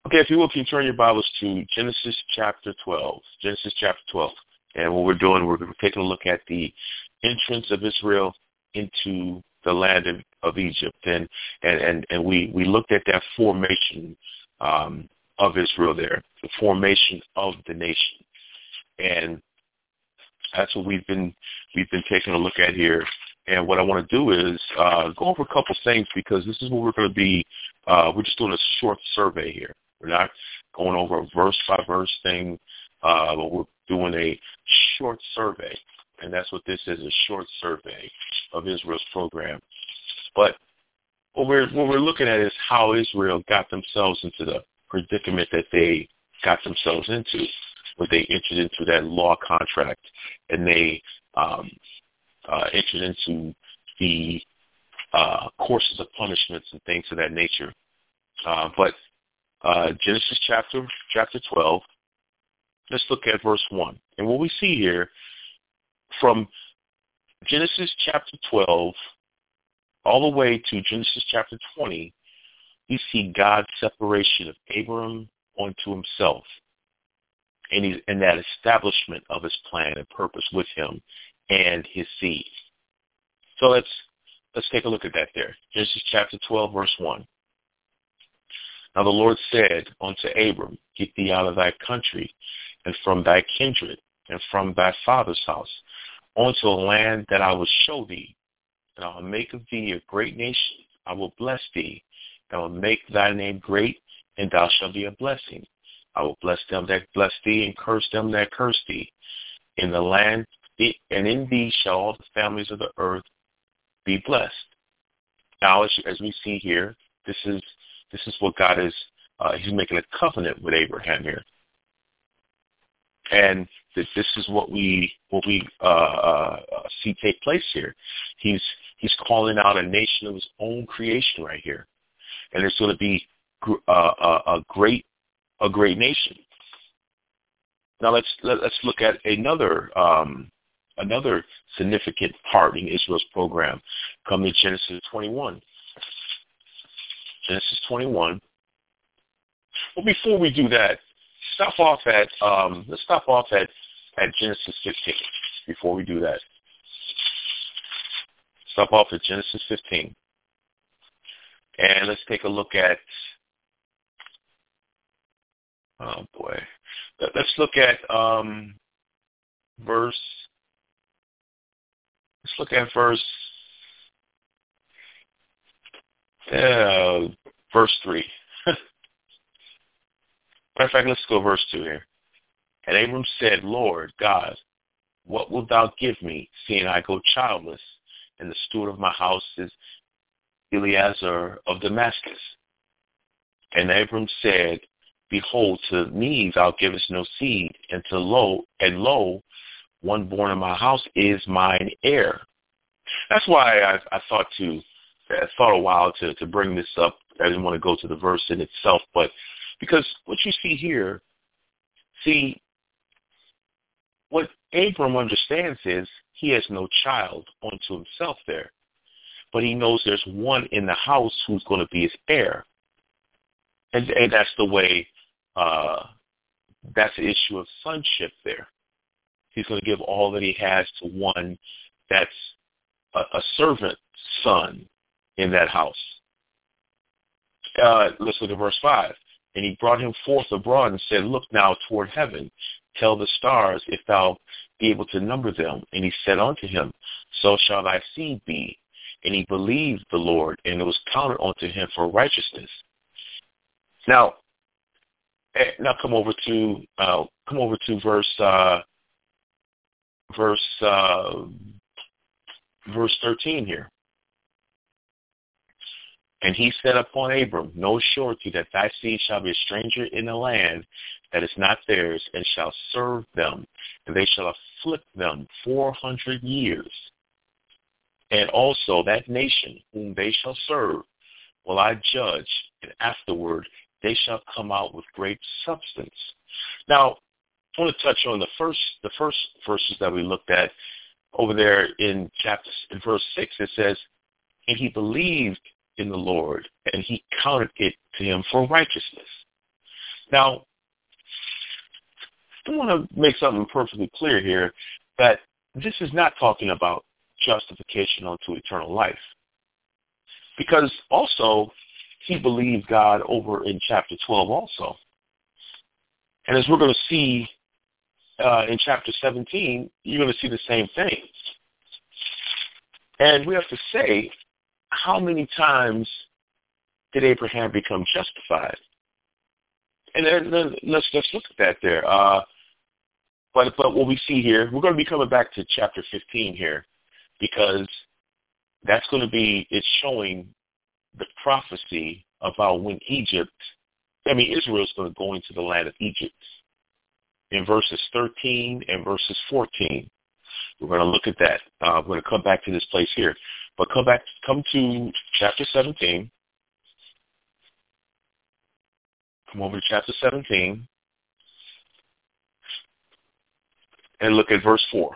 Okay, if you will, can you turn your Bibles to Genesis chapter 12. Genesis chapter 12. And what we're doing, we're taking a look at the entrance of Israel into the land of Egypt. And we looked at that formation of Israel there, the formation of the nation. And that's what we've been taking a look at here. And what I want to do is go over a couple things, because this is what we're going to be, we're just doing a short survey here. We're not going over a verse-by-verse thing, but we're doing a short survey. And that's what this is, a short survey of Israel's program. But what we're looking at is how Israel got themselves into the predicament that they got themselves into, where they entered into that law contract, and they entered into the courses of punishments and things of that nature. But Genesis chapter 12, let's look at verse 1. And what we see here from Genesis chapter 12 all the way to Genesis chapter 20, we see God's separation of Abram onto himself, and that establishment of his plan and purpose with him and his seed. So let's take a look at that there. Genesis chapter 12, verse 1. Now the Lord said unto Abram, Get thee out of thy country, and from thy kindred, and from thy father's house, unto a land that I will show thee, and I will make of thee a great nation. I will bless thee, and I will make thy name great, and thou shalt be a blessing. I will bless them that bless thee, and curse them that curse thee. In the land, and in thee shall all the families of the earth be blessed. Now, as we see here, this is what God is. He's making a covenant with Abraham here, and this is what we see take place here. He's calling out a nation of his own creation right here, and it's going to be a great nation. Now let's look at another significant part in Israel's program. Come to Genesis 21. Genesis 21. Well, before we do that, let's stop off at Genesis 15. Before we do that, stop off at Genesis 15, and let's take a look at. Oh boy, let's look at verse. Let's look at verse 3. Matter of fact, let's go verse 2 here. And Abram said, Lord God, what wilt thou give me, seeing I go childless, and the steward of my house is Eliezer of Damascus? And Abram said, Behold, to me thou givest no seed, and lo, one born in my house is mine heir. That's why I thought a while to bring this up. I didn't want to go to the verse in itself, but because what you see here, what Abram understands is he has no child unto himself there, but he knows there's one in the house who's going to be his heir, and that's the way. That's the issue of sonship there. He's going to give all that he has to one that's a servant son in that house. Let's look at verse 5. And he brought him forth abroad and said, Look now toward heaven, tell the stars if thou be able to number them. And he said unto him, So shall thy seed be. And he believed the Lord, and it was counted unto him for righteousness. Now come over to verse 13 here. And he said upon Abram, Know surety that thy seed shall be a stranger in a land that is not theirs, and shall serve them, and they shall afflict them 400 years. And also that nation whom they shall serve will I judge, and afterward they shall come out with great substance. Now, I want to touch on the first verses that we looked at over there in verse 6. It says, and he believed in the Lord, and he counted it to him for righteousness. Now, I want to make something perfectly clear here, that this is not talking about justification unto eternal life. Because also, he believed God over in chapter 12 also. And as we're going to see in chapter 17, you're going to see the same thing. And we have to say, how many times did Abraham become justified? And then let's look at that there. But what we see here, we're going to be coming back to chapter 15 here, because that's going to be, it's showing the prophecy about when Israel is going to go into the land of Egypt. In verses 13 and verses 14, we're going to look at that. We're going to come back to this place here. But come to chapter 17. Come over to chapter 17 and look at verse 4.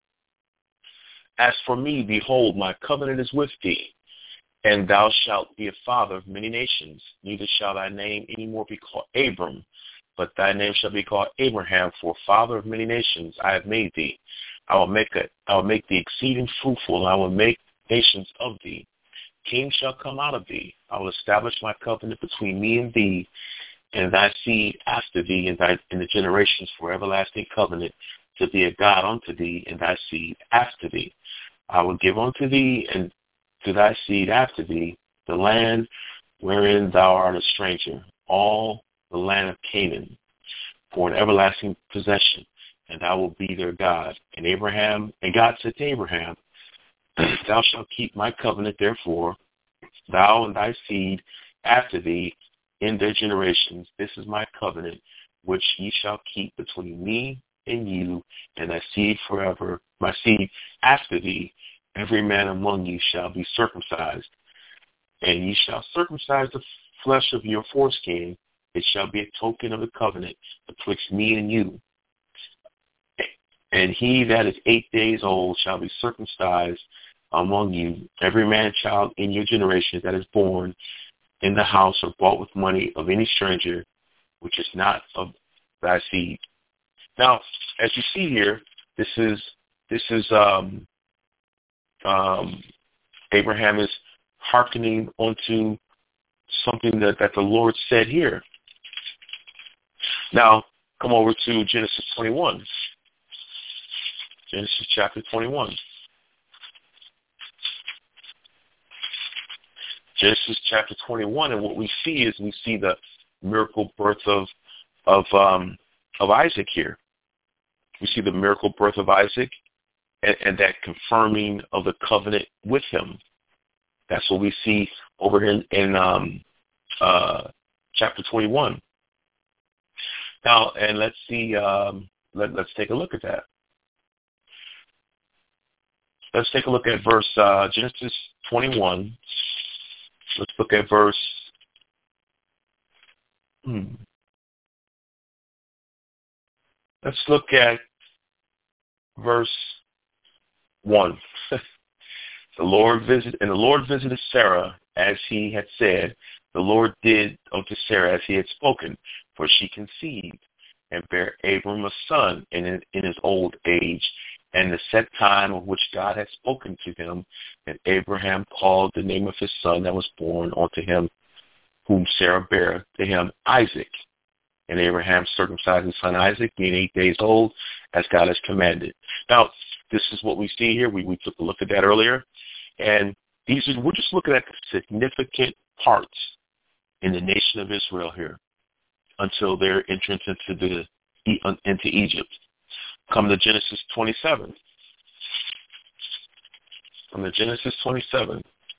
As for me, behold, my covenant is with thee, and thou shalt be a father of many nations. Neither shall thy name any more be called Abram, but thy name shall be called Abraham, for father of many nations I have made thee. I will make thee exceeding fruitful, and I will make nations of thee. Kings shall come out of thee. I will establish my covenant between me and thee, and thy seed after thee, in the generations for everlasting covenant, to be a God unto thee, and thy seed after thee. I will give unto thee and to thy seed after thee the land wherein thou art a stranger, all the land of Canaan, for an everlasting possession, and I will be their God. And God said to Abraham, thou shalt keep my covenant, therefore, thou and thy seed after thee in their generations. This is my covenant, which ye shall keep between me and you, and thy seed forever. My seed after thee, every man among you shall be circumcised, and ye shall circumcise the flesh of your foreskin. It shall be a token of the covenant betwixt me and you. And he that is 8 days old shall be circumcised among you, every man child in your generations that is born in the house or bought with money of any stranger, which is not of thy seed. Now, as you see here, this is Abraham is hearkening onto something that the Lord said here. Now, come over to Genesis 21. Genesis chapter 21. Genesis chapter 21, and what we see is the miracle birth of Isaac here. We see the miracle birth of Isaac and that confirming of the covenant with him. That's what we see over in chapter 21. Now, and let's see. Let's take a look at that. Let's take a look at verse Genesis 21. Let's look at verse. Let's look at verse 1. The Lord visited Sarah as he had said. The Lord did unto Sarah as he had spoken, for she conceived and bare Abram a son in his old age, and the set time of which God had spoken to him. And Abraham called the name of his son that was born unto him, whom Sarah bare to him, Isaac. And Abraham circumcised his son Isaac, being 8 days old, as God has commanded. Now, this is what we see here. We took a look at that earlier. And we're just looking at the significant parts in the nation of Israel here until their entrance into Egypt. Come to Genesis 27. From the Genesis 27.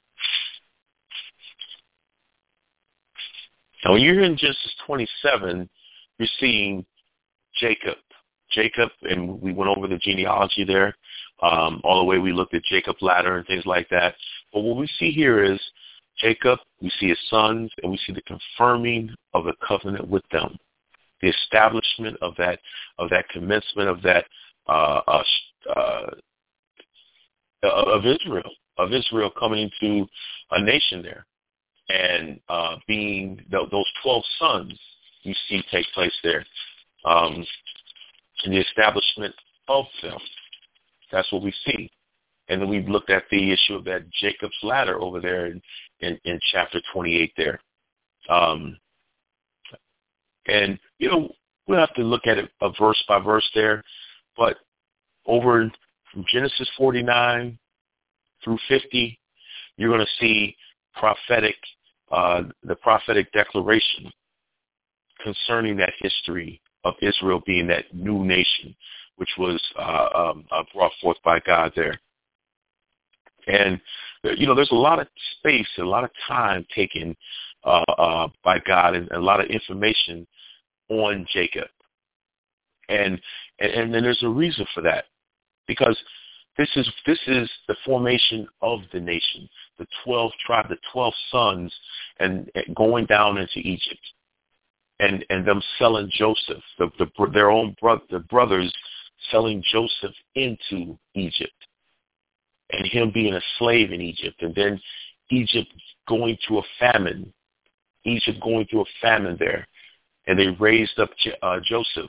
Now, when you're in Genesis 27, you're seeing Jacob. And we went over the genealogy there, all the way we looked at Jacob's ladder and things like that. But what we see here is Jacob, we see his sons, and we see the confirming of the covenant with them, the establishment of that commencement of that of Israel coming into a nation there, and being those 12 sons you see take place there. And the establishment of them. That's what we see. And then we've looked at the issue of that Jacob's ladder over there in chapter 28 there. And, we'll have to look at it verse by verse there. But over from Genesis 49 through 50, you're going to see the prophetic declaration concerning that history of Israel being that new nation, which was brought forth by God there. And, there's a lot of space, a lot of time taken by God and a lot of information on Jacob. And then there's a reason for that, because this is the formation of the nation, the 12 tribes, the 12 sons, and going down into Egypt, and them selling Joseph, their own brothers selling Joseph into Egypt, and him being a slave in Egypt, and then Egypt going through a famine there, and they raised up Joseph.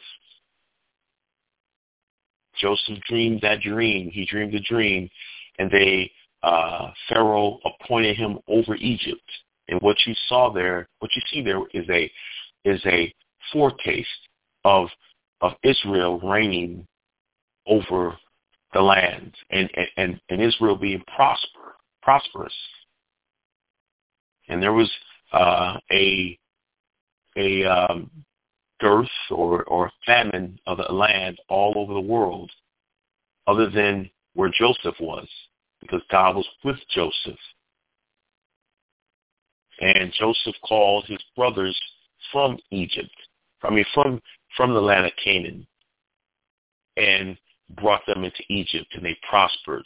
Joseph dreamed that dream. He dreamed a dream, and Pharaoh appointed him over Egypt. And what you see there is a foretaste of Israel reigning over the land and Israel being prosperous. And there was a dearth or famine of the land all over the world, other than where Joseph was, because God was with Joseph. And Joseph called his brothers from Egypt, from the land of Canaan, and brought them into Egypt, and they prospered.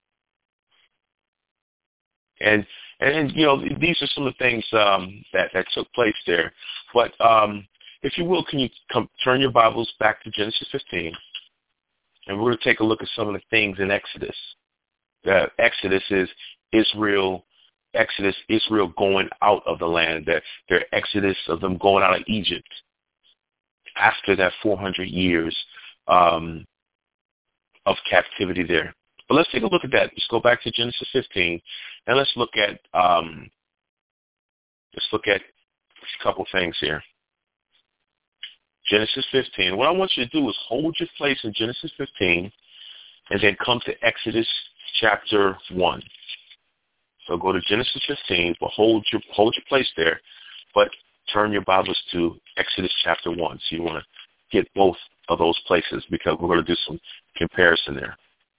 And these are some of the things that took place there. But if you will, can you turn your Bibles back to Genesis 15, and we're going to take a look at some of the things in Exodus. Exodus is Israel going out of the land, their exodus of them going out of Egypt after that 400 years of captivity there. But let's take a look at that. Let's go back to Genesis 15, and let's look at a couple things here. Genesis 15. What I want you to do is hold your place in Genesis 15, and then come to Exodus chapter 1. So go to Genesis 15, but hold your place there, but turn your Bibles to Exodus chapter 1. So you want to get both of those places, because we're going to do some comparison there.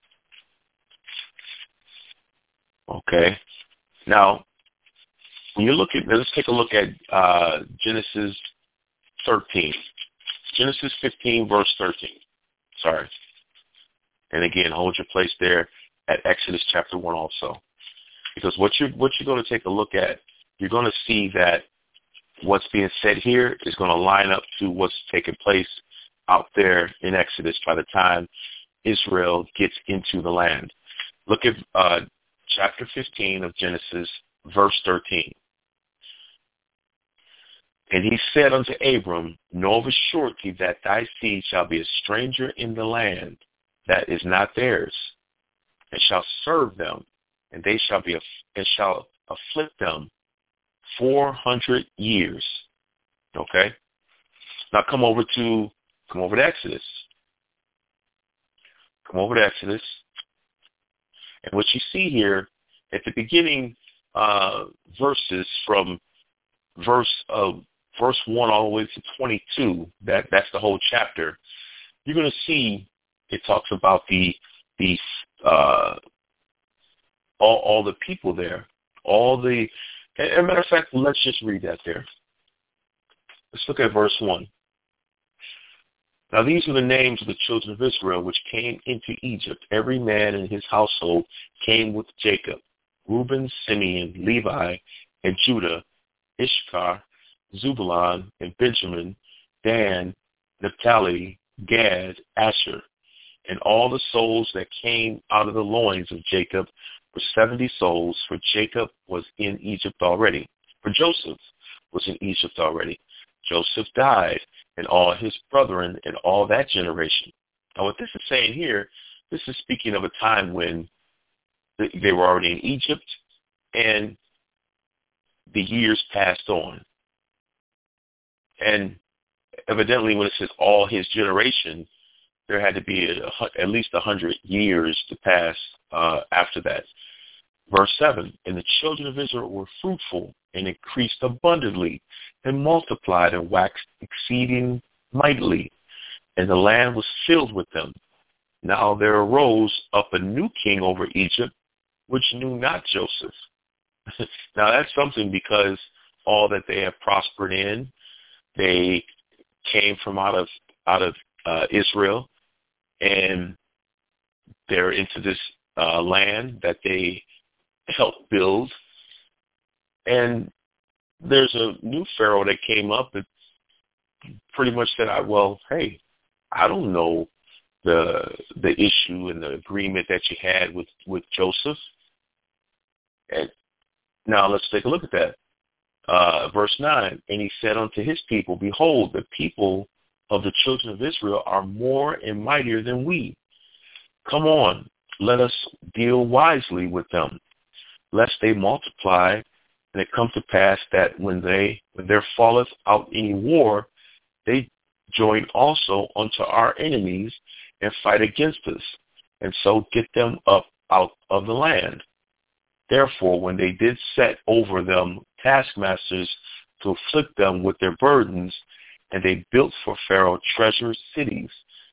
Okay. Now, when you let's take a look at Genesis 13. Genesis 15, verse 13. Sorry. And again, hold your place there at Exodus chapter 1 also. Because what you're going to take a look at, you're going to see that what's being said here is going to line up to what's taking place out there in Exodus by the time Israel gets into the land. Look at chapter 15 of Genesis, verse 13. And he said unto Abram, know of a surety that thy seed shall be a stranger in the land that is not theirs, and shall serve them, and they shall afflict them 400 years. Okay? Now come over to Exodus. Come over to Exodus. And what you see here at the beginning verses from verse 1 all the way to 22, that's the whole chapter, you're going to see it talks about all the people there, as a matter of fact, let's just read that there. Let's look at verse 1. Now these are the names of the children of Israel which came into Egypt. Every man in his household came with Jacob: Reuben, Simeon, Levi, and Judah, Issachar, Zebulun, and Benjamin, Dan, Naphtali, Gad, Asher. And all the souls that came out of the loins of Jacob were 70 souls, for Jacob was in Egypt already. For Joseph was in Egypt already. Joseph died, and all his brethren, and all that generation. Now, what this is saying here, this is speaking of a time when they were already in Egypt, and the years passed on. And evidently, when it says all his generation, there had to be at least 100 years to pass after that. Verse 7, and the children of Israel were fruitful and increased abundantly and multiplied and waxed exceeding mightily, and the land was filled with them. Now there arose up a new king over Egypt, which knew not Joseph. Now that's something, because all that they have prospered in, they came from out of Israel, and they're into this land that they helped build. And there's a new pharaoh that came up and pretty much said, well, hey, I don't know the issue and the agreement that you had with Joseph. And now let's take a look at that. Verse 9, and he said unto his people, behold, the people of the children of Israel are more and mightier than we. Come on, let us deal wisely with them, lest they multiply, and it come to pass that when there falleth out any war, they join also unto our enemies and fight against us, and so get them up out of the land. Therefore, when they did set over them taskmasters to afflict them with their burdens, and they built for Pharaoh treacherous cities,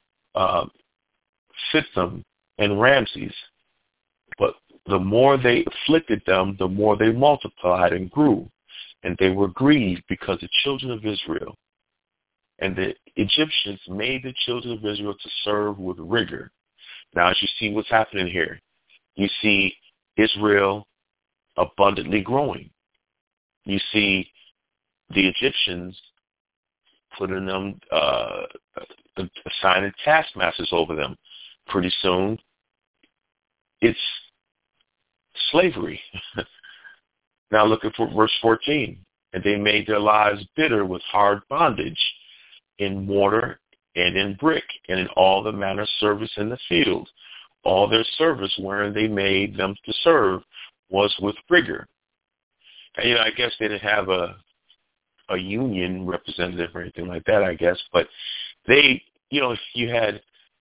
Pithom and Ramses. But the more they afflicted them, the more they multiplied and grew, and they were grieved because the children of Israel. And the Egyptians made the children of Israel to serve with rigor. Now, as you see what's happening here, you see Israel abundantly growing. You see the Egyptians putting them, assigning taskmasters over them. Pretty soon, it's slavery. Now look at verse 14. And they made their lives bitter with hard bondage in mortar and in brick and in all the manner of service in the field. All their service wherein they made them to serve was with rigor. And, I guess they didn't have a union representative or anything like that, I guess, but they, if you had,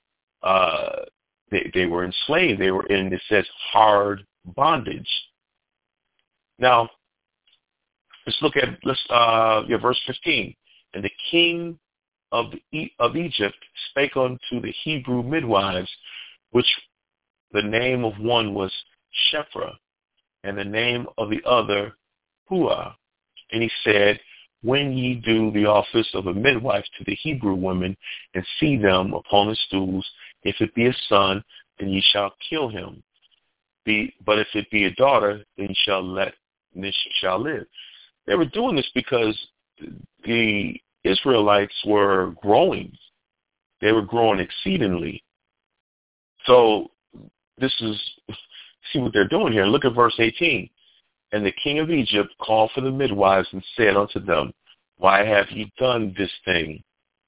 they were enslaved, they were in, it says, hard bondage. Now, let's look at, verse 15. And the king of Egypt spake unto the Hebrew midwives, which the name of one was Shephrah, and the name of the other Puah. And he said, when ye do the office of a midwife to the Hebrew women, and see them upon the stools, if it be a son, then ye shall kill him. But if it be a daughter, then she shall live. They were doing this because the Israelites were growing. They were growing exceedingly. So this is, see what they're doing here. Look at verse 18. And the king of Egypt called for the midwives and said unto them, why have ye done this thing?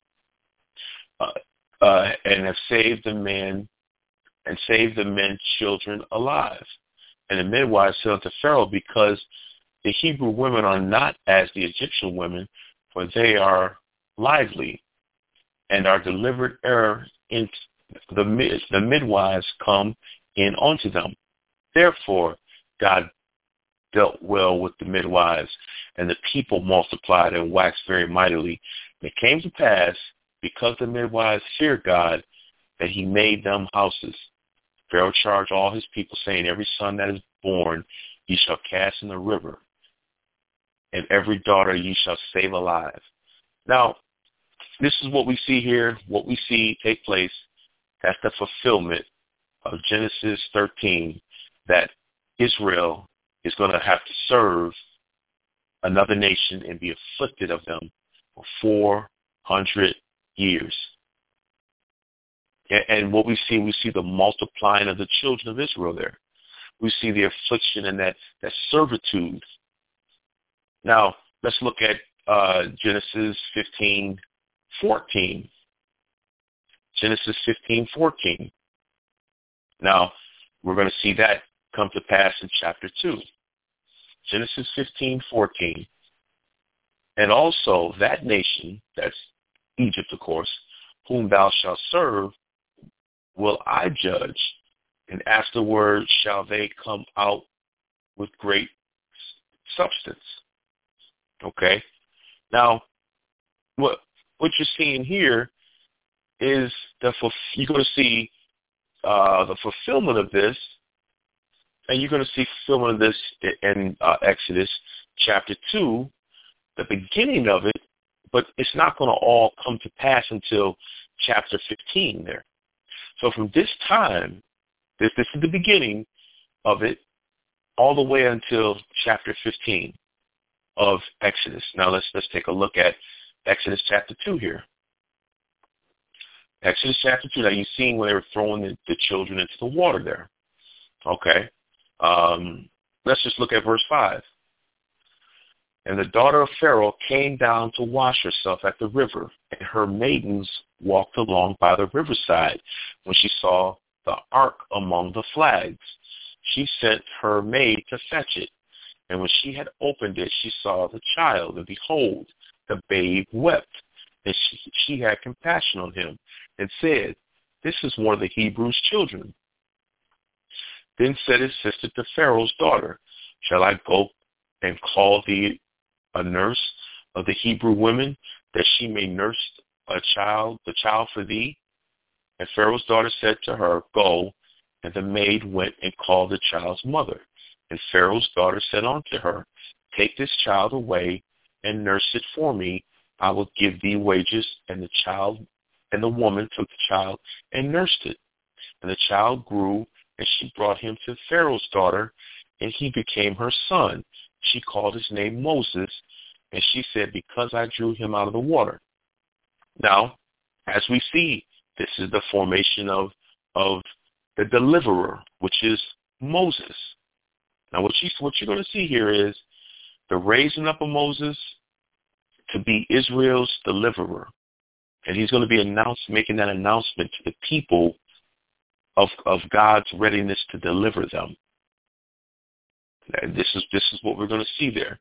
And have saved the men children alive. And the midwives said unto Pharaoh, because the Hebrew women are not as the Egyptian women, for they are lively, and are delivered ere in the midwives come in unto them. Therefore God dealt well with the midwives, and the people multiplied and waxed very mightily. And it came to pass, because the midwives feared God, that he made them houses. Pharaoh charged all his people, saying, every son that is born ye shall cast in the river, and every daughter ye shall save alive. Now, this is what we see here, what we see take place. That's the fulfillment of Genesis 13, that Israel is going to have to serve another nation and be afflicted of them for 400 years. And what we see the multiplying of the children of Israel there. We see the affliction and that servitude. Now, let's look at Genesis 15:14. Genesis 15:14. Now, we're going to see that come to pass in chapter 2. Genesis 15:14. And also that nation, that's Egypt, of course, whom thou shalt serve, will I judge, and afterward shall they come out with great substance. Okay? Now, what you're seeing here is you're going to see the fulfillment of this, and you're going to see fulfillment of this in Exodus chapter 2, the beginning of it, but it's not going to all come to pass until chapter 15 there. So from this time, this is the beginning of it, all the way until chapter 15 of Exodus. Now let's take a look at Exodus chapter 2 here. Exodus chapter 2. Now you've seen when they were throwing the children into the water there. Okay. Let's just look at verse 5. And the daughter of Pharaoh came down to wash herself at the river, and her maidens walked along by the riverside when she saw the ark among the flags. She sent her maid to fetch it. And when she had opened it, she saw the child, and behold, the babe wept. And she had compassion on him, and said, This is one of the Hebrews' children. Then said his sister to Pharaoh's daughter, Shall I go and call thee a nurse of the Hebrew women, that she may nurse the child for thee? And Pharaoh's daughter said to her, Go. And the maid went and called the child's mother. And Pharaoh's daughter said unto her, Take this child away and nurse it for me. I will give thee wages. And the woman took the child and nursed it. And the child grew, and she brought him to Pharaoh's daughter, and he became her son. She called his name Moses, and she said, Because I drew him out of the water. Now, as we see, this is the formation of the deliverer, which is Moses. Now, what you're going to see here is the raising up of Moses to be Israel's deliverer. And he's going to be making that announcement to the people of God's readiness to deliver them. And this is what we're going to see there.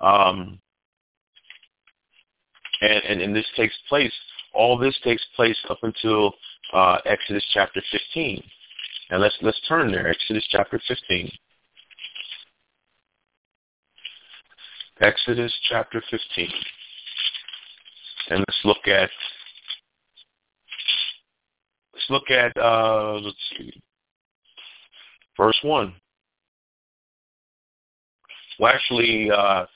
And this takes place, all this takes place up until Exodus chapter 15. And let's turn there, Exodus chapter 15. Exodus chapter 15. And let's look at let's see, verse 1. Well, actually,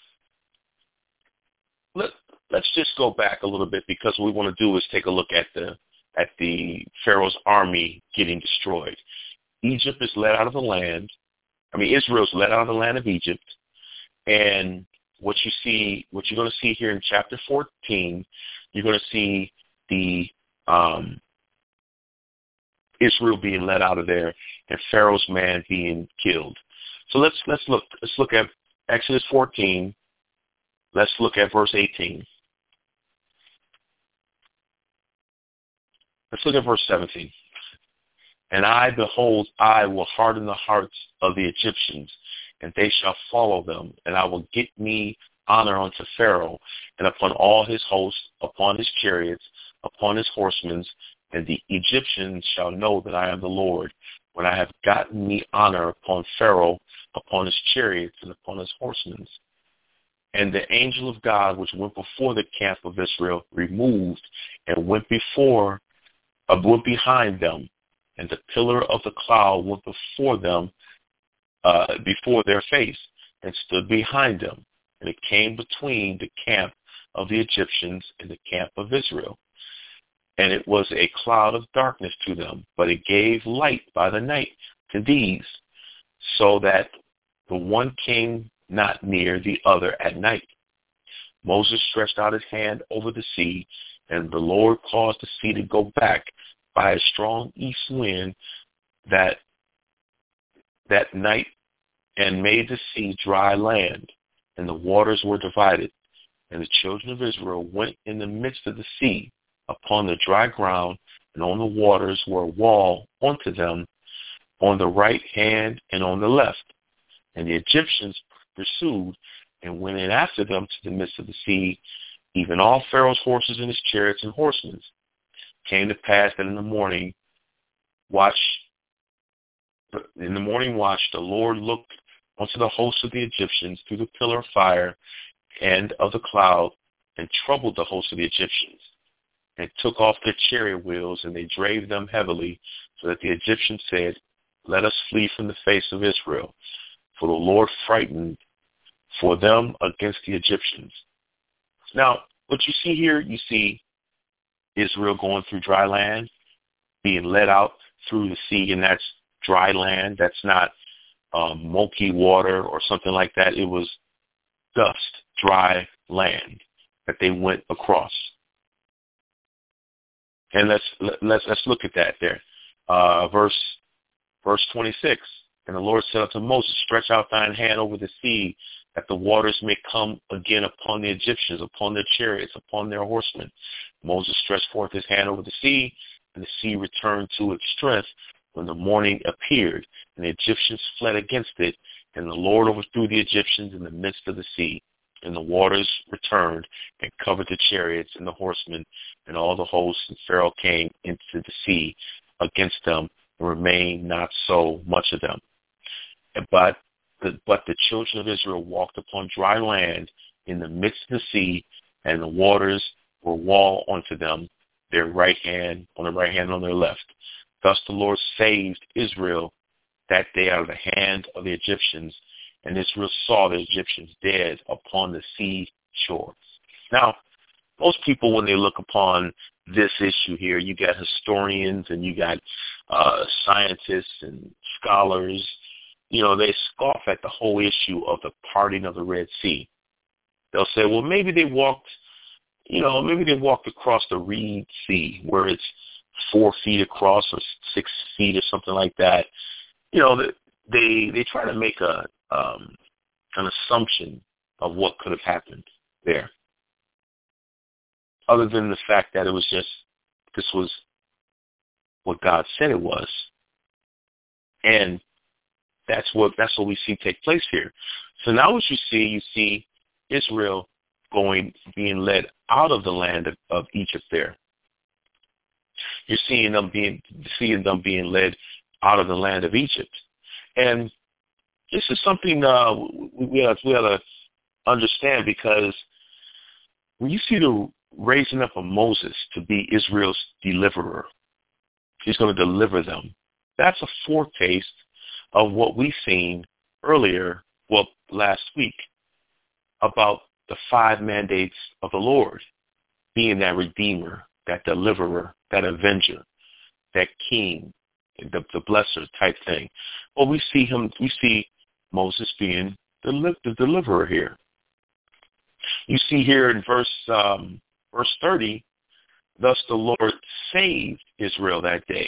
let's just go back a little bit, because what we want to do is take a look at the Pharaoh's army getting destroyed. Egypt is led out of the land. Israel's led out of the land of Egypt, and what you're going to see here in chapter 14, you're going to see the Israel being led out of there, and Pharaoh's man being killed. So let's look at Exodus 14. Let's look at verse 18. Let's look at verse 17. And I, behold, I will harden the hearts of the Egyptians, and they shall follow them, and I will get me honor unto Pharaoh, and upon all his hosts, upon his chariots, upon his horsemen, and the Egyptians shall know that I am the Lord, when I have gotten me honor upon Pharaoh, upon his chariots, and upon his horsemen. And the angel of God, which went before the camp of Israel, removed and went behind them, and the pillar of the cloud went before them, before their face, and stood behind them. And it came between the camp of the Egyptians and the camp of Israel. And it was a cloud of darkness to them, but it gave light by the night to these, so that the one came not near the other at night. Moses stretched out his hand over the sea, and the Lord caused the sea to go back by a strong east wind that night, and made the sea dry land, and the waters were divided. And the children of Israel went in the midst of the sea upon the dry ground, and on the waters were a wall unto them on the right hand and on the left. And the Egyptians pursued and went in after them to the midst of the sea, even all Pharaoh's horses and his chariots and horsemen. Came to pass that in the morning watch, the Lord looked unto the host of the Egyptians through the pillar of fire and of the cloud, and troubled the host of the Egyptians, and took off their chariot wheels, and they drave them heavily, so that the Egyptians said, Let us flee from the face of Israel. For the Lord frightened for them against the Egyptians. Now, what you see here, you see Israel going through dry land, being led out through the sea, and that's dry land. That's not milky water or something like that. It was dust, dry land that they went across. And let's look at that there. Verse 26. And the Lord said unto Moses, Stretch out thine hand over the sea, that the waters may come again upon the Egyptians, upon their chariots, upon their horsemen. Moses stretched forth his hand over the sea, and the sea returned to its strength when the morning appeared, and the Egyptians fled against it, and the Lord overthrew the Egyptians in the midst of the sea. And the waters returned and covered the chariots and the horsemen, and all the hosts, and Pharaoh came into the sea against them, and remained not so much of them. But the children of Israel walked upon dry land in the midst of the sea, and the waters were wall unto them, their right hand on their left. Thus the Lord saved Israel that day out of the hand of the Egyptians, and Israel saw the Egyptians dead upon the sea shore. Now, most people, when they look upon this issue here, you got historians and you got scientists and scholars, they scoff at the whole issue of the parting of the Red Sea. They'll say, well, maybe they walked across the Reed Sea, where it's 4 feet across or 6 feet or something like that. They try to make an assumption of what could have happened there, other than the fact that this was what God said it was, and that's what we see take place here. So now what you see Israel being led out of the land of Egypt there. You're seeing them being led out of the land of Egypt. And this is something we have to understand, because when you see the raising up of Moses to be Israel's deliverer, he's going to deliver them. That's a foretaste of what we've seen last week, about the 5 mandates of the Lord, being that redeemer, that deliverer, that avenger, that king, the blesser type thing. Well, we see Moses being the deliverer here. You see here in verse 30, thus the Lord saved Israel that day.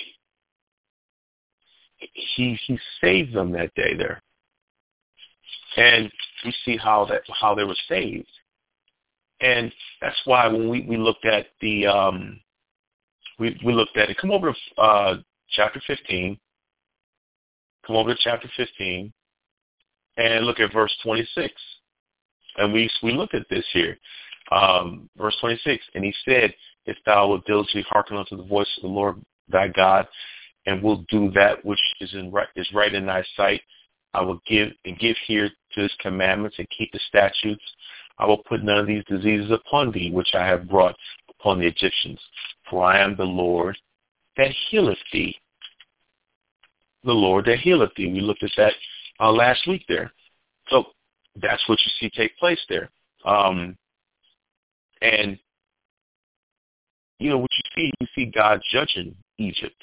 He saved them that day there. And we see how they were saved. And that's why when we looked at we looked at it. Come over to chapter 15. Come over to chapter 15 and look at verse 26. And we looked at this here. Verse 26, and he said, if thou wilt diligently hearken unto the voice of the Lord thy God, and will do that which is right in thy sight, I will give hear to his commandments and keep the statutes. I will put none of these diseases upon thee, which I have brought upon the Egyptians. For I am the Lord that healeth thee. The Lord that healeth thee. We looked at that last week there. So that's what you see take place there. And what you see God judging Egypt.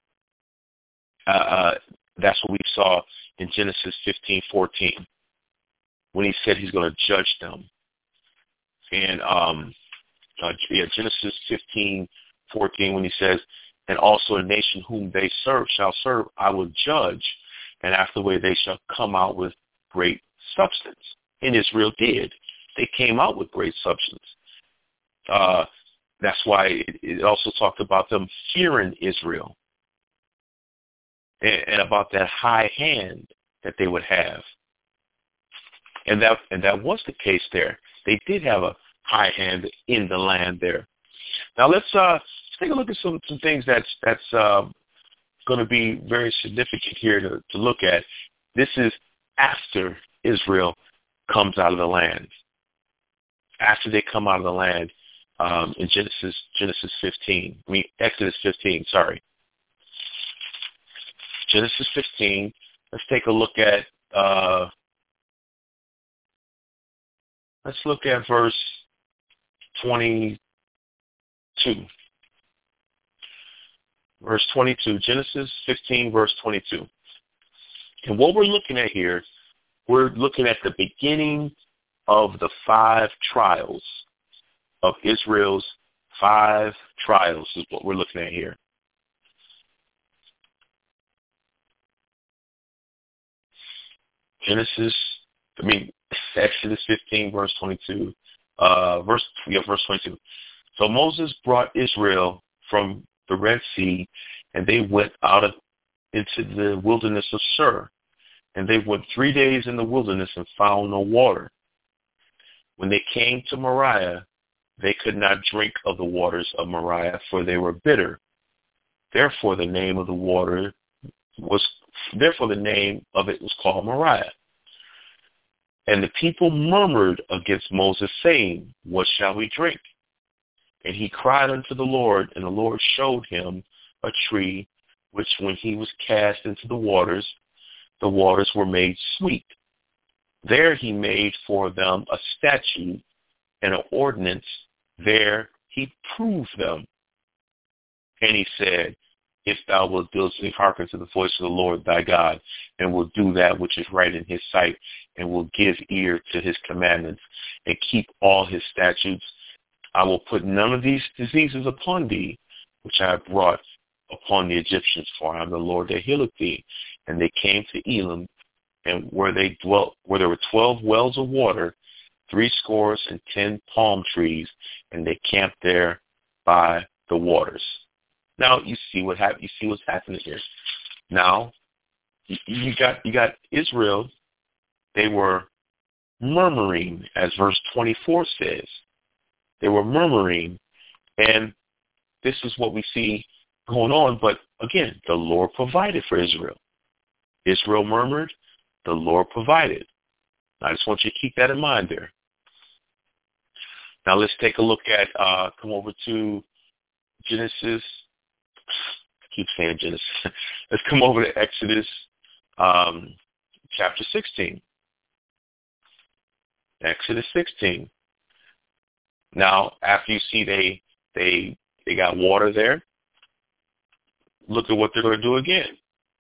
That's what we saw in Genesis 15:14, when he said he's going to judge them. And Genesis 15:14, when he says, and also a nation whom they shall serve, I will judge, and after the way they shall come out with great substance. And Israel did. they came out with great substance. That's why it also talked about them fearing Israel and about that high hand that they would have. And that was the case there. They did have a high hand in the land there. Now let's take a look at some things that's going to be very significant here to look at. This is after Israel comes out of the land. After they come out of the land in Exodus 15. Genesis 15. Let's take a look at verse 22. Verse 22, Genesis 15, verse 22. And what we're looking at here, we're looking at the beginning of the 5 trials of Israel's 5 trials is what we're looking at here. Exodus 15, verse 22. Verse 22. So Moses brought Israel from the Red Sea, and they went into the wilderness of Shur. And they went 3 days in the wilderness and found no water. When they came to Moriah, they could not drink of the waters of Moriah, for they were bitter. Therefore the name of it was called Moriah. And the people murmured against Moses, saying, What shall we drink? And he cried unto the Lord, and the Lord showed him a tree, which when he was cast into the waters were made sweet. There he made for them a statute and an ordinance. There he proved them. And he said, If thou wilt diligently hearken to the voice of the Lord thy God, and will do that which is right in his sight, and will give ear to his commandments, and keep all his statutes, I will put none of these diseases upon thee, which I have brought upon the Egyptians, for I am the Lord that healeth thee. And they came to Elim, and where there were 12 wells of water, 70 palm trees, and they camped there by the waters. Now you see what's happening here. Now you got Israel. They were murmuring, as verse 24 says. They were murmuring, and this is what we see going on. But again, the Lord provided for Israel. Israel murmured, the Lord provided. I just want you to keep that in mind there. Now let's take a look at, come over to Genesis. I keep saying Genesis. Let's come over to Exodus chapter 16. Exodus 16. Now, after you see they got water there, look at what they're going to do again.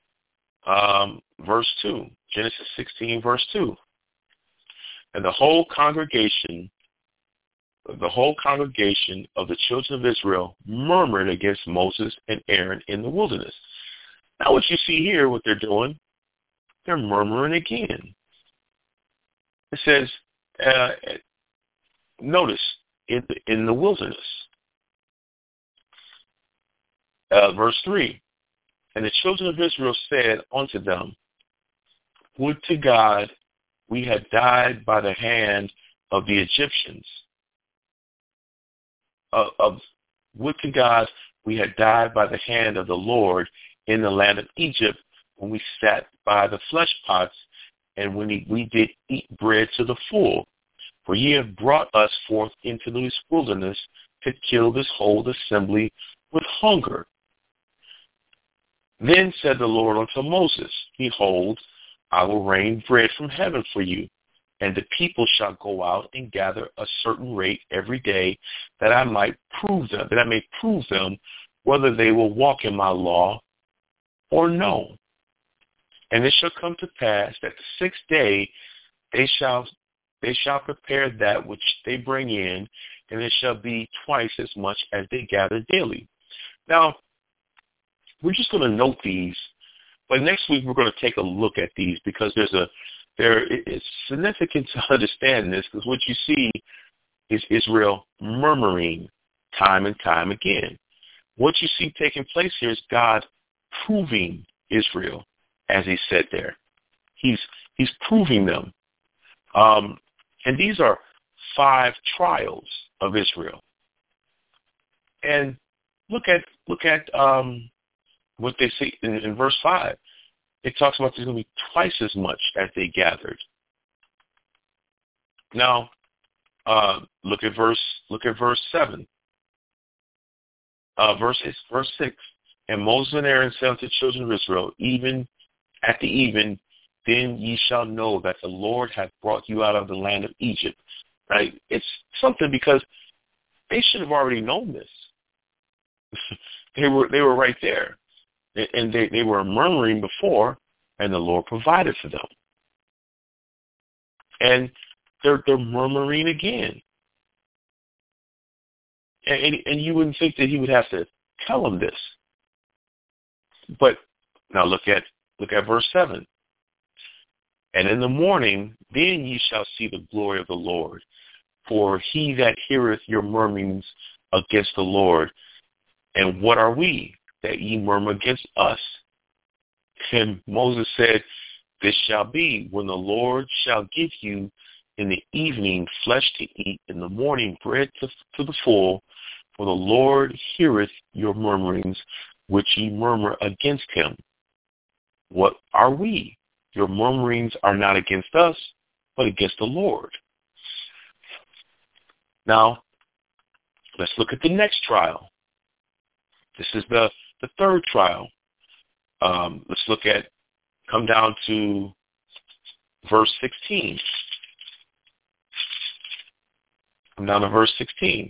Verse 2, Genesis 16, verse 2. And the whole congregation of the children of Israel murmured against Moses and Aaron in the wilderness. Now what you see here, what they're doing, they're murmuring again. It says, notice, in the wilderness. Verse 3, and the children of Israel said unto them, Would to God we had died by the hand of the Egyptians. Would to God we had died by the hand of the Lord in the land of Egypt, when we sat by the flesh pots, and when we did eat bread to the full. For ye have brought us forth into this wilderness to kill this whole assembly with hunger. Then said the Lord unto Moses, Behold, I will rain bread from heaven for you, and the people shall go out and gather a certain rate every day, that I may prove them whether they will walk in my law or no. And it shall come to pass that the 6th day they shall prepare that which they bring in, and it shall be twice as much as they gather daily. Now, we're just going to note these, but next week we're going to take a look at these, because there's It's significant to understand this, because what you see is Israel murmuring time and time again. What you see taking place here is God proving Israel, as he said there. He's proving them. And these are 5 trials of Israel. And look at what they say in verse 5. It talks about there's going to be twice as much as they gathered. Now, look at verse 7. Verse 6. And Moses and Aaron said unto the children of Israel, even at the even, then ye shall know that the Lord hath brought you out of the land of Egypt. Right? It's something, because they should have already known this. They were right there. And they were murmuring before, and the Lord provided for them. And they're murmuring again. And you wouldn't think that he would have to tell them this. But now look at verse 7. And in the morning, then ye shall see the glory of the Lord. For he that heareth your murmurings against the Lord. And what are we, that ye murmur against us? And Moses said, this shall be when the Lord shall give you in the evening flesh to eat, in the morning bread to the full. For the Lord heareth your murmurings, which ye murmur against him. What are we? Your murmurings are not against us, but against the Lord. Now, let's look at the next trial. This is the 3rd trial. Let's come down to verse 16. Come down to verse 16.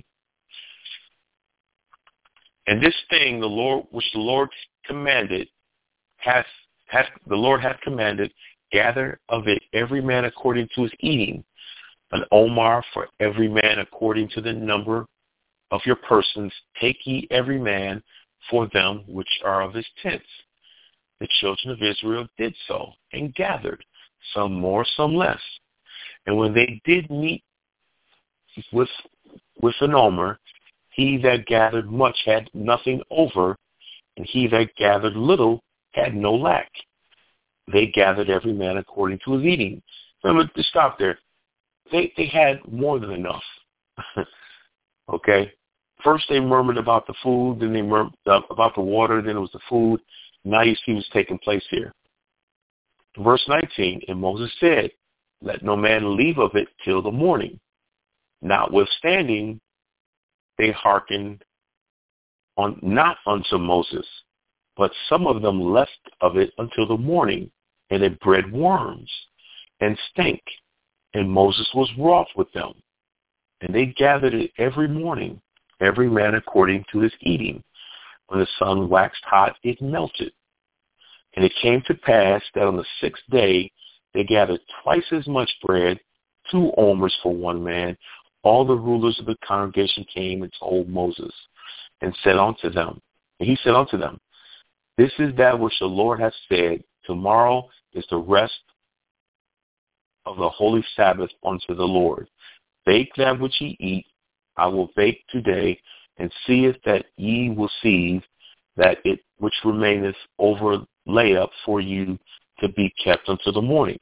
And this thing which the Lord commanded, the Lord hath commanded, gather of it every man according to his eating, an omer for every man according to the number of your persons. Take ye every man for them which are of his tents. The children of Israel did so, and gathered, some more, some less. And when they did meet with an omer, he that gathered much had nothing over, and he that gathered little had no lack. They gathered every man according to his eating. Remember, to stop there. They had more than enough. Okay? First they murmured about the food, then they murmured about the water, then it was the food. Now you see what's taking place here. Verse 19, and Moses said, let no man leave of it till the morning. Notwithstanding, they hearkened not unto Moses, but some of them left of it until the morning, and it bred worms and stank. And Moses was wroth with them. And they gathered it every morning, every man according to his eating. When the sun waxed hot, it melted. And it came to pass that on the 6th day they gathered twice as much bread, 2 omers for one man. All the rulers of the congregation came and told Moses, and said unto them, and he said unto them, this is that which the Lord hath said, tomorrow is the rest of the holy Sabbath unto the Lord. Bake that which ye eat, I will bake today, and seeth that ye will see that it which remaineth over lay up for you to be kept until the morning.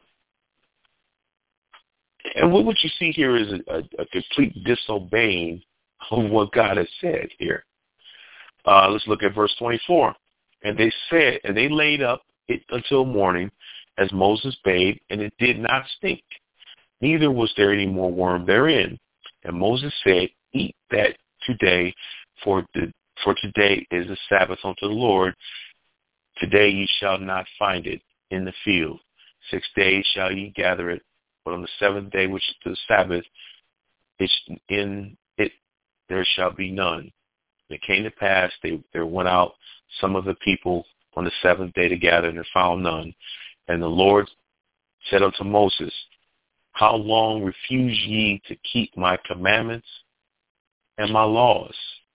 And what you see here is a complete disobeying of what God has said here. Let's look at verse 24. And they laid up it until morning, as Moses bade, and it did not stink, neither was there any more worm therein. And Moses said, eat that today, for today is the Sabbath unto the Lord. Today ye shall not find it in the field. 6 days shall ye gather it, but on the 7th day, which is the Sabbath, in it there shall be none. And it came to pass, there went out some of the people on the 7th day to gather, and they found none. And the Lord said unto Moses, how long refuse ye to keep my commandments and my laws?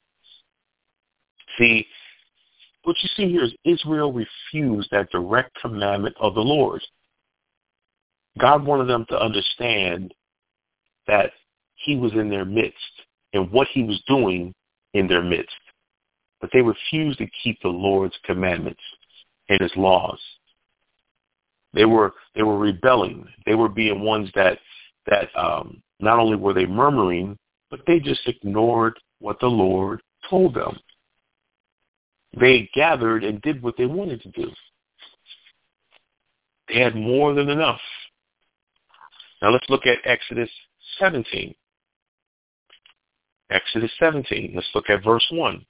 See, what you see here is Israel refused that direct commandment of the Lord. God wanted them to understand that he was in their midst and what he was doing in their midst. But they refused to keep the Lord's commandments and his laws. They were rebelling. They were being ones that not only were they murmuring, but they just ignored what the Lord told them. They gathered and did what they wanted to do. They had more than enough. Now let's look at Exodus 17. Exodus 17. Let's look at verse 1.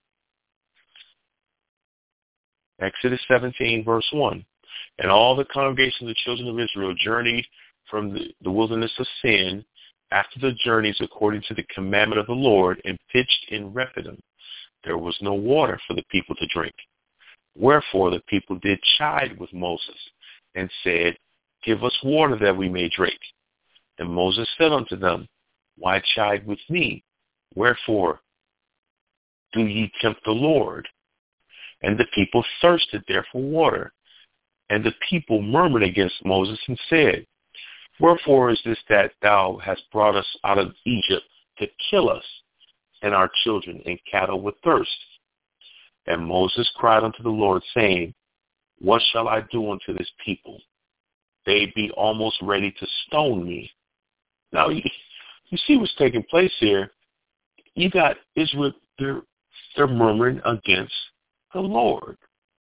Exodus 17, verse 1. And all the congregation of the children of Israel journeyed from the wilderness of Sin after the journeys according to the commandment of the Lord, and pitched in Rephidim. There was no water for the people to drink. Wherefore the people did chide with Moses, and said, Give us water that we may drink. And Moses said unto them, Why chide with me? Wherefore do ye tempt the Lord? And the people thirsted there for water. And the people murmured against Moses and said, Wherefore is this that thou hast brought us out of Egypt to kill us and our children and cattle with thirst? And Moses cried unto the Lord, saying, What shall I do unto this people? They be almost ready to stone me. Now, you see what's taking place here. You got Israel, they're murmuring against the Lord.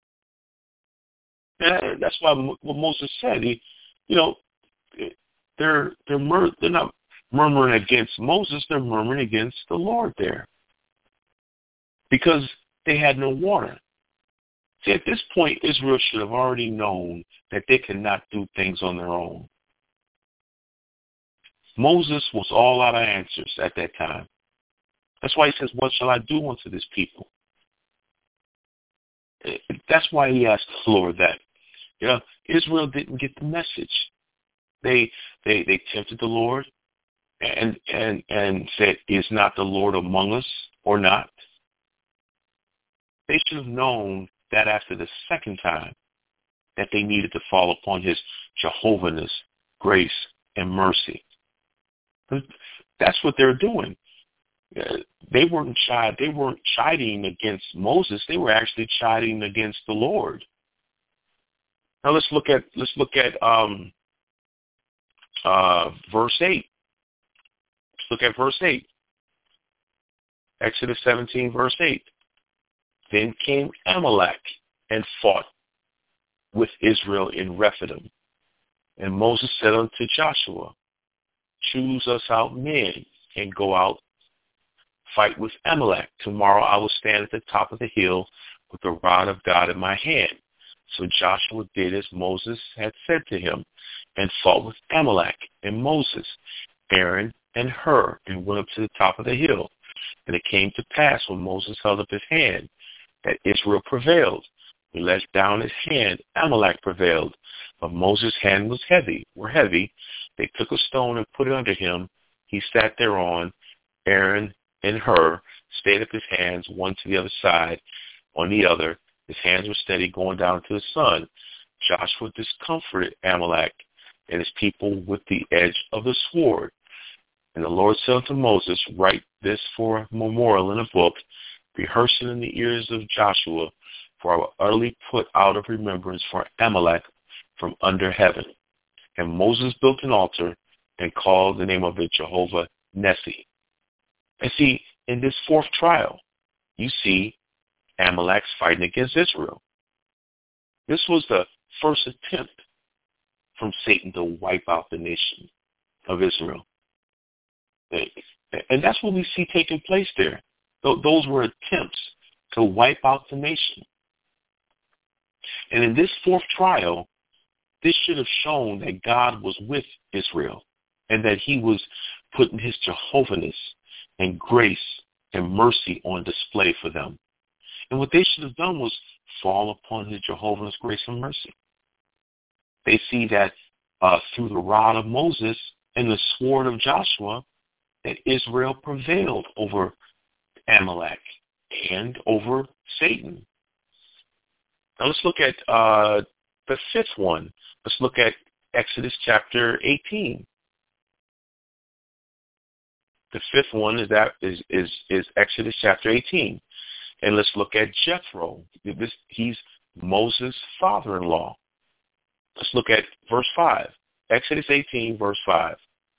And that's why what Moses said, they're not murmuring against Moses, they're murmuring against the Lord there. Because they had no water. See, at this point, Israel should have already known that they cannot do things on their own. Moses was all out of answers at that time. That's why he says, What shall I do unto this people? That's why he asked the Lord that. Israel didn't get the message. They tempted the Lord and said, Is not the Lord among us or not? They should have known that after the second time that they needed to fall upon his Jehovah-ness, grace, and mercy. That's what they're doing. They weren't chiding against Moses. They were actually chiding against the Lord. Now let's look at verse 8. Let's look at verse 8. Exodus 17, verse 8. Then came Amalek and fought with Israel in Rephidim. And Moses said unto Joshua, Choose us out men and go out, fight with Amalek. Tomorrow I will stand at the top of the hill with the rod of God in my hand. So Joshua did as Moses had said to him, and fought with Amalek and Moses, Aaron, and Hur, and went up to the top of the hill. And it came to pass when Moses held up his hand, that Israel prevailed. He let down his hand, Amalek prevailed. But Moses' hand was heavy. They took a stone and put it under him. He sat thereon. Aaron and Hur stayed up his hands, one to the other side, on the other. His hands were steady, going down to the sun. Joshua discomforted Amalek and his people with the edge of the sword. And the Lord said unto Moses, Write this for a memorial in a book, rehearse it in the ears of Joshua, for I will utterly put out of remembrance for Amalek from under heaven. And Moses built an altar and called the name of it Jehovah Nessi. And see, in this fourth trial, you see Amalek's fighting against Israel. This was the first attempt from Satan to wipe out the nation of Israel. And that's what we see taking place there. Those were attempts to wipe out the nation. And in this fourth trial, this should have shown that God was with Israel and that he was putting his Jehovah-ness and grace and mercy on display for them. And what they should have done was fall upon his Jehovah's grace and mercy. They see that through the rod of Moses and the sword of Joshua, that Israel prevailed over Amalek and over Satan. Now let's look at the fifth one. Let's look at Exodus chapter 18. The fifth one is Exodus chapter 18. And let's look at Jethro. He's Moses' father-in-law. Let's look at verse 5. Exodus 18, verse 5.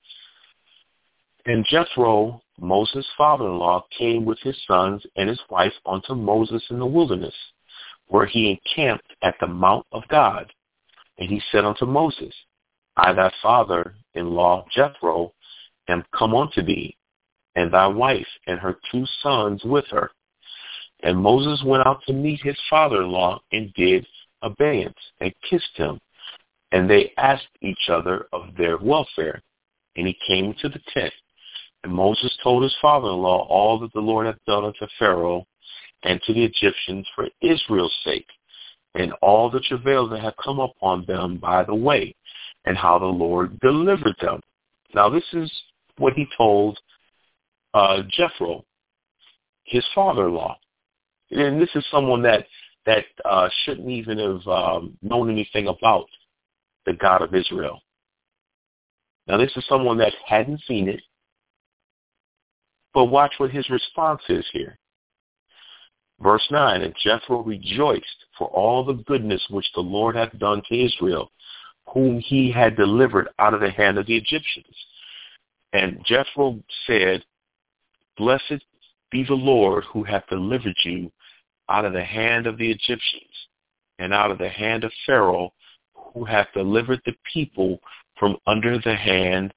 And Jethro, Moses' father-in-law, came with his sons and his wife unto Moses in the wilderness, where he encamped at the mount of God. And he said unto Moses, I, thy father-in-law Jethro, am come unto thee, and thy wife and her 2 sons with her. And Moses went out to meet his father-in-law and did obeisance and kissed him. And they asked each other of their welfare. And he came to the tent. And Moses told his father-in-law all that the Lord had done unto Pharaoh and to the Egyptians for Israel's sake, and all the travails that had come upon them by the way, and how the Lord delivered them. Now this is what he told Jethro, his father-in-law. And this is someone that shouldn't even have known anything about the God of Israel. Now this is someone that hadn't seen it, but watch what his response is here. Verse 9, and Jethro rejoiced for all the goodness which the Lord hath done to Israel, whom he had delivered out of the hand of the Egyptians. And Jethro said, Blessed be the Lord who hath delivered you out of the hand of the Egyptians, and out of the hand of Pharaoh, who hath delivered the people from under the hand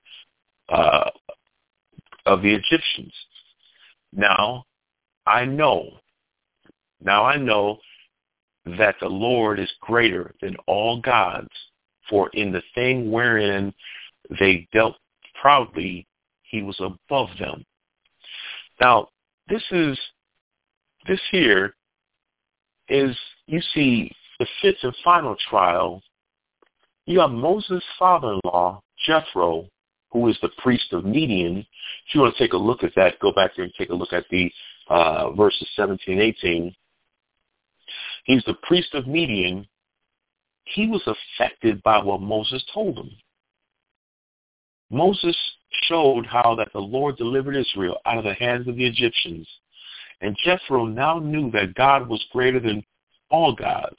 of the Egyptians. Now I know that the Lord is greater than all gods, for in the thing wherein they dealt proudly, he was above them. Now, this here is, you see, the fifth and final trial. You have Moses' father-in-law, Jethro, who is the priest of Midian. If you want to take a look at that, go back there and take a look at the verses 17 and 18. He's the priest of Midian. He was affected by what Moses told him. Moses showed how that the Lord delivered Israel out of the hands of the Egyptians. And Jethro now knew that God was greater than all gods.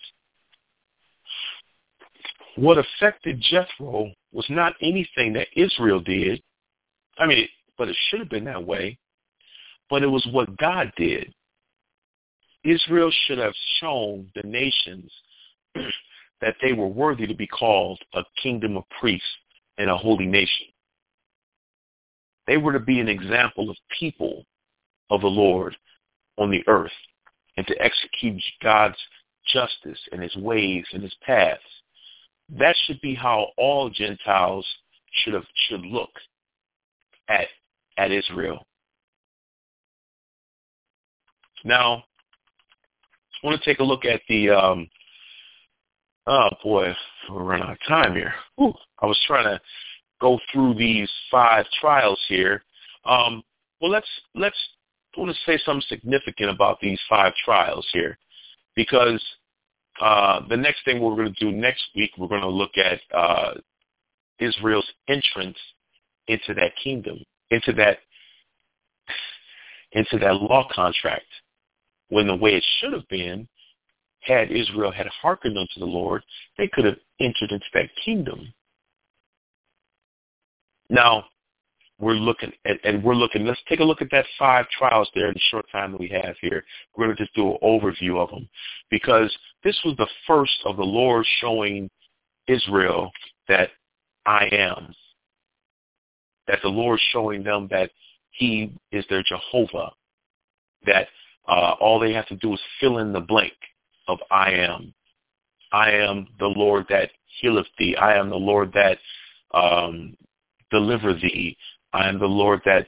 What affected Jethro was not anything that Israel did. But it should have been that way. But it was what God did. Israel should have shown the nations that they were worthy to be called a kingdom of priests and a holy nation. They were to be an example of people of the Lord on the earth and to execute God's justice and his ways and his paths. That should be how all Gentiles should look at Israel. Now, I want to take a look at the, we're running out of time here. I was trying to go through these 5 trials here. Well, let's want to say something significant about these 5 trials here, because the next thing we're going to do next week, we're going to look at Israel's entrance into that kingdom, into that law contract, when the way it should have been, had Israel had hearkened unto the Lord, they could have entered into that kingdom. Now, let's take a look at that 5 trials there in the short time that we have here. We're going to just do an overview of them, because this was the first of the Lord showing Israel that I am, that the Lord showing them that he is their Jehovah, that all they have to do is fill in the blank of I am. I am the Lord that healeth thee. I am the Lord that deliver thee. I am the Lord that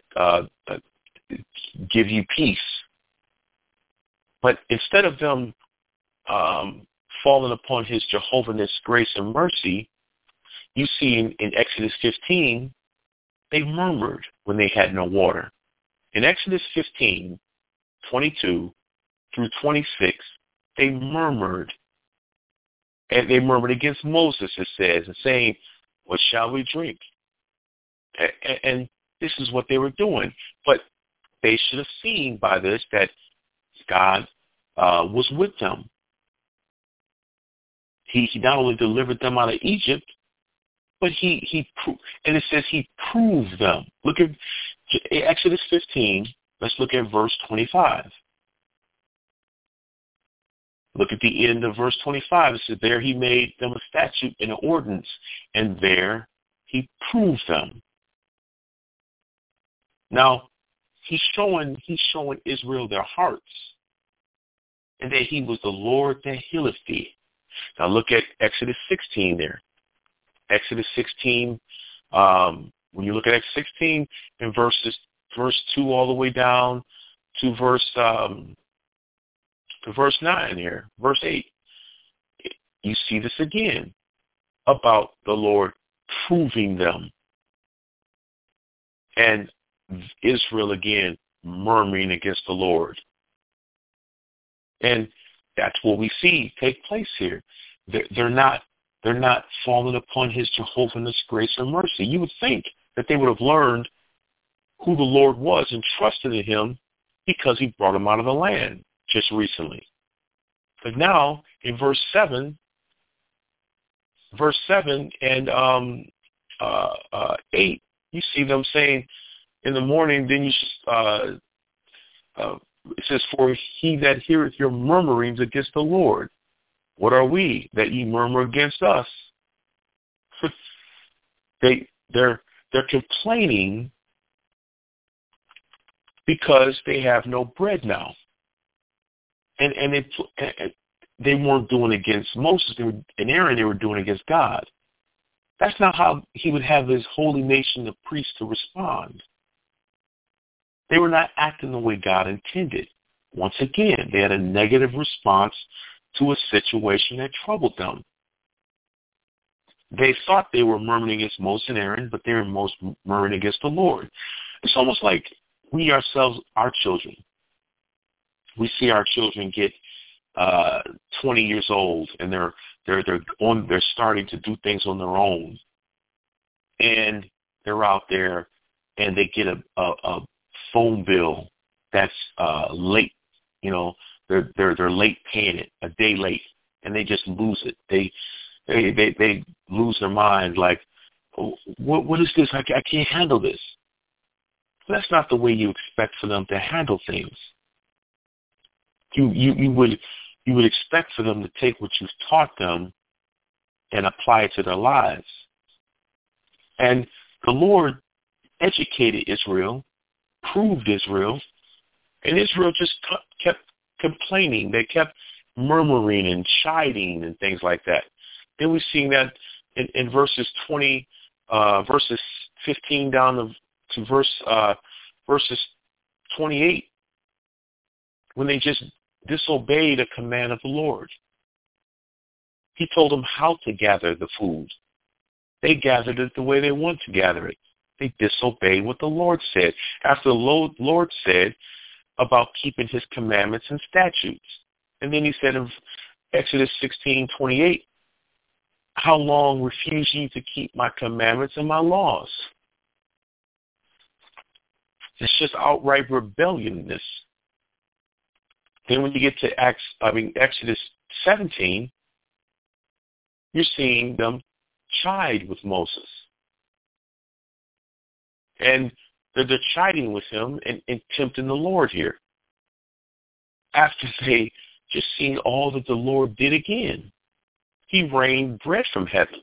give you peace. But instead of them falling upon his Jehovah-ness, grace, and mercy, you see in Exodus 15, they murmured when they had no water. In Exodus 15, 22 through 26, they murmured. And they murmured against Moses, it says, and saying, What shall we drink? And this is what they were doing. But they should have seen by this that God was with them. He not only delivered them out of Egypt, but and it says he proved them. Look at Exodus 15. Let's look at verse 25. Look at the end of verse 25. It says, there he made them a statute and an ordinance, and there he proved them. Now, he's showing Israel their hearts, and that he was the Lord that healeth thee. Now look at Exodus 16 there. Exodus 16, when you look at Exodus 16 in verse 2 all the way down to verse 9 here, verse 8, you see this again about the Lord proving them. And Israel again murmuring against the Lord. And that's what we see take place here. They're not falling upon his Jehovah's grace and mercy. You would think that they would have learned who the Lord was and trusted in him because he brought them out of the land just recently. But now in verse 7 and 8, you see them saying in the morning, then you it says, for he that heareth your murmurings against the Lord, what are we that ye murmur against us? They're complaining because they have no bread now, and they weren't doing against Moses and Aaron; they were doing against God. That's not how he would have his holy nation, the priests, to respond. They were not acting the way God intended. Once again, they had a negative response to a situation that troubled them. They thought they were murmuring against Moses and Aaron, but they were murmuring against the Lord. It's almost like we ourselves, our children. We see our children get 20 years old, and they're starting to do things on their own, and they're out there, and they get a phone bill that's late. You know, they're late paying it, a day late, and they just lose it. They lose their mind. Like, what is this? I can't handle this. That's not the way you expect for them to handle things. You would expect for them to take what you've taught them and apply it to their lives. And the Lord educated Israel, proved Israel, and Israel just kept complaining. They kept murmuring and chiding and things like that. Then we're seeing that in verses 15 down to verses 28, when they just disobeyed a command of the Lord. He told them how to gather the food. They gathered it the way they want to gather it. They disobeyed what the Lord said. After the Lord said about keeping his commandments and statutes. And then he said in Exodus 16:28, how long refuse ye to keep my commandments and my laws? It's just outright rebelliousness. Then when you get to Exodus 17, you're seeing them chide with Moses. And they're chiding with him and tempting the Lord here. After they just seen all that the Lord did again. He rained bread from heaven.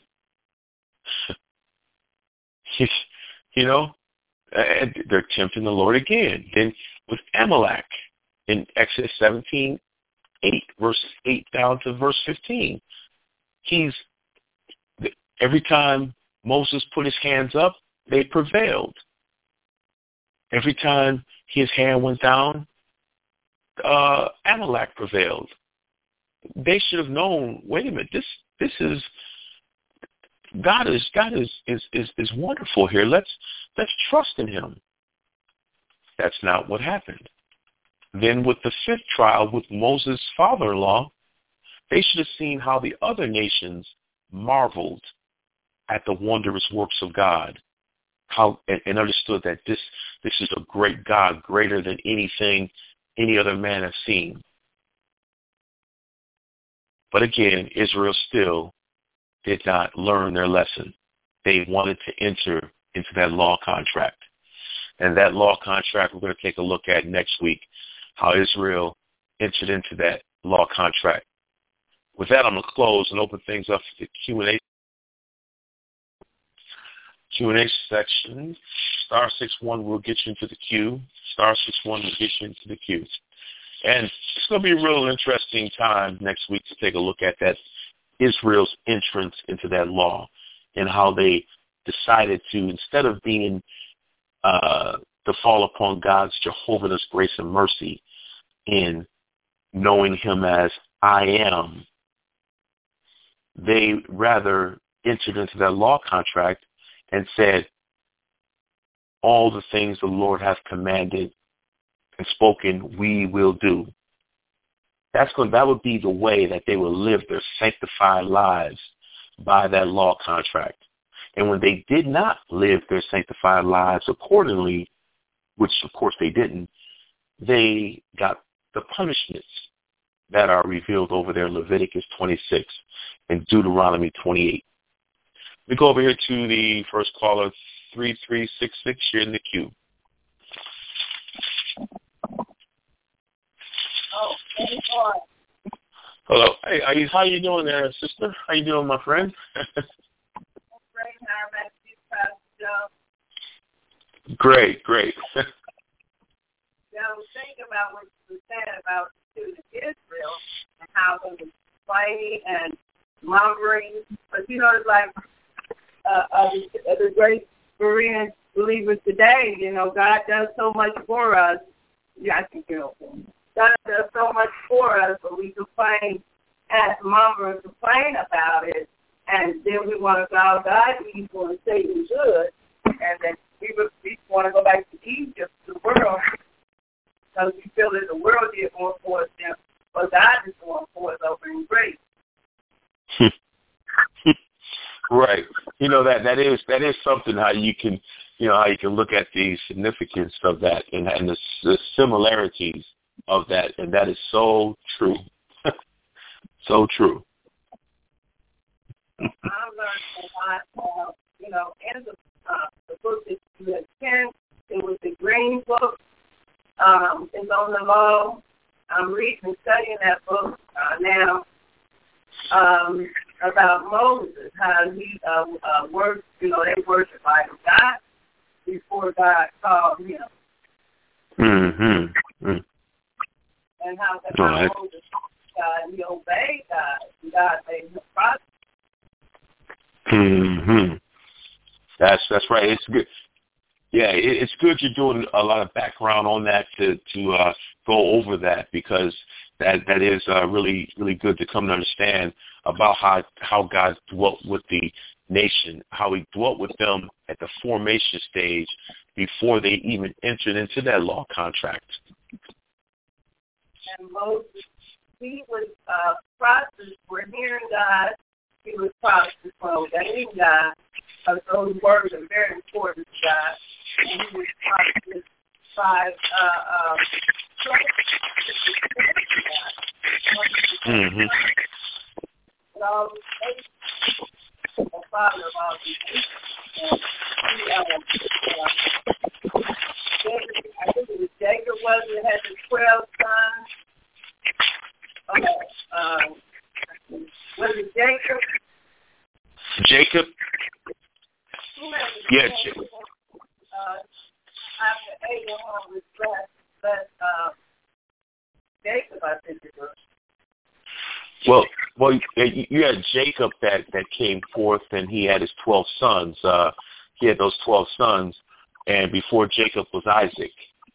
You know, and they're tempting the Lord again. Then with Amalek in Exodus 17:8, verses 8 down to verse 15, every time Moses put his hands up, they prevailed. Every time his hand went down, Amalek prevailed. They should have known, wait a minute, this is God is wonderful here. Let's trust in him. That's not what happened. Then with the fifth trial with Moses' father-in-law, they should have seen how the other nations marveled at the wondrous works of God, and understood that this is a great God, greater than anything any other man has seen. But again, Israel still did not learn their lesson. They wanted to enter into that law contract. And that law contract we're going to take a look at next week, how Israel entered into that law contract. With that, I'm going to close and open things up for the Q&A section. *61 will get you into the queue. *61 will get you into the queue. And it's going to be a real interesting time next week to take a look at that Israel's entrance into that law and how they decided to, instead of being to fall upon God's Jehovah's grace and mercy in knowing him as I am, they rather entered into that law contract and said, all the things the Lord has commanded and spoken, we will do. That would be the way that they will live their sanctified lives, by that law contract. And when they did not live their sanctified lives accordingly, which of course they didn't, they got the punishments that are revealed over there in Leviticus 26 and Deuteronomy 28. We go over here to the first caller, 3366. You're in the queue. Oh, hello. Hey, how you doing there, sister? How you doing, my friend? Great. Yeah, I was thinking about what you said about the student Israel and how they were fighting and mongering. But it's like the great Berean believers today. God does so much for us. Yeah, I can go. God does so much for us, but we complain and mumble and complain about it, and then we want to bow God evil and say He's good, and then we want to go back to Egypt, the world, because we feel that the world did more for us than but God is more for us over in grace. Right. That is something how you can look at the significance of that and the similarities of that, and that is so true. So true. I learned a lot, in the book that you had sent. It was the Green Book. It's on the law. I'm reading and studying that book now about Moses, how he worked, they worshiped by God before God called him. Mm-hmm. And how Moses, he obeyed God, and God made him prosper. Mm-hmm. That's right. It's good. Yeah, it's good you're doing a lot of background on that to go over that, because that is really, really good to come to understand about how God dwelt with the nation, how he dwelt with them at the formation stage before they even entered into that law contract. And Moses, he was prosperous for hearing God. He was prosperous for obeying God. Those words are very important to God. And he was prosperous by mm-hmm. The father of all these people. I think it was Jacob, had the 12 sons. Was it Jacob? Jacob? Yeah, Jacob. After Abraham was blessed, Jacob, I think it was. Well, you had Jacob that came forth, and he had his 12 sons. He had those 12 sons, and before Jacob was Isaac.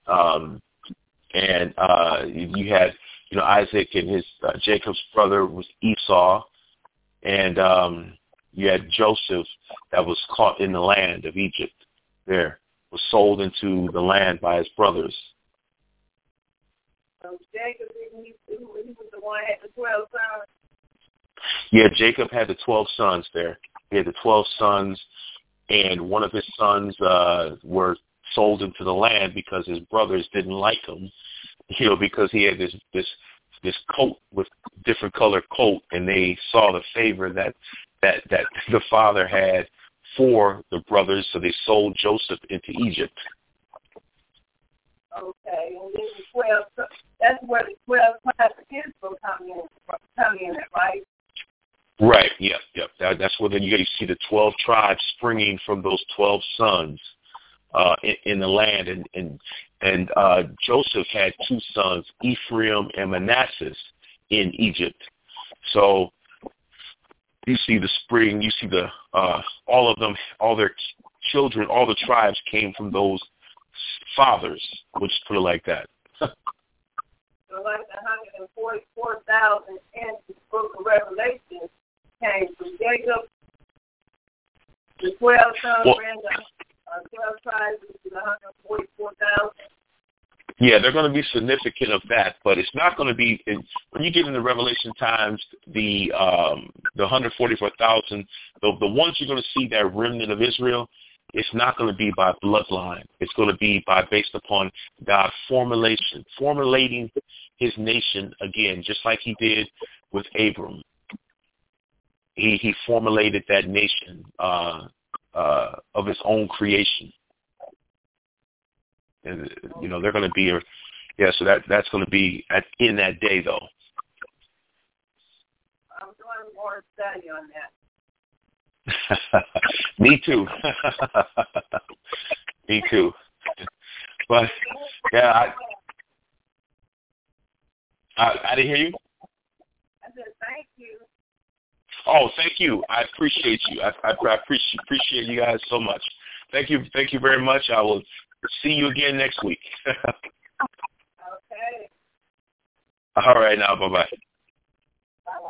And you had, Isaac and his Jacob's brother was Esau, and you had Joseph that was caught in the land of Egypt. There was sold into the land by his brothers. So Jacob, he was the one that had the 12 sons. Yeah, Jacob had the 12 sons there. He had the 12 sons, and one of his sons were sold into the land because his brothers didn't like him, because he had this coat with different color coat, and they saw the favor that the father had for the brothers, so they sold Joseph into Egypt. Okay, and then the 12, that's where the 12 tribes of Israel come in, right? Right, yep. That's where then you see the 12 tribes springing from those 12 sons in the land, and Joseph had 2 sons, Ephraim and Manasseh, in Egypt. So you see the spring, you see the all of them, all their children, all the tribes came from those fathers, which put it like that. So like the 144,000 in the book of Revelation came from Jacob, the 12 sons ran the 12 tribes to the 144,000. Yeah, they're going to be significant of that, but it's not going to be when you get into Revelation times. The 144,000, the ones you're going to see, that remnant of Israel. It's not going to be by bloodline. It's going to be based upon God formulating his nation again, just like he did with Abram. He formulated that nation of his own creation. And, they're going to be, so that's going to be in that day, though. I'm doing more study on that. Me too. Me too. But yeah, I didn't hear you. I said thank you. Oh, thank you. I appreciate you. I appreciate you guys so much. Thank you very much. I will see you again next week. Okay. All right, now bye-bye. Bye-bye.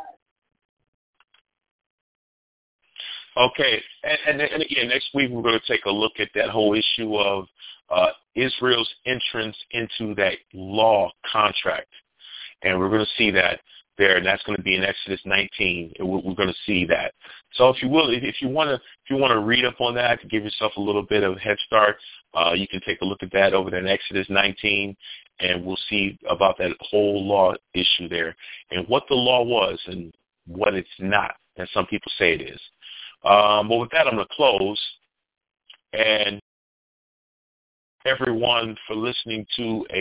Okay, and again, next week we're going to take a look at that whole issue of Israel's entrance into that law contract, and we're going to see that there, and that's going to be in Exodus 19. And we're going to see that. So, if you will, if you want to read up on that to give yourself a little bit of a head start, you can take a look at that over there in Exodus 19, and we'll see about that whole law issue there and what the law was and what it's not, and some people say it is. But with that, I'm going to close, and everyone for listening to a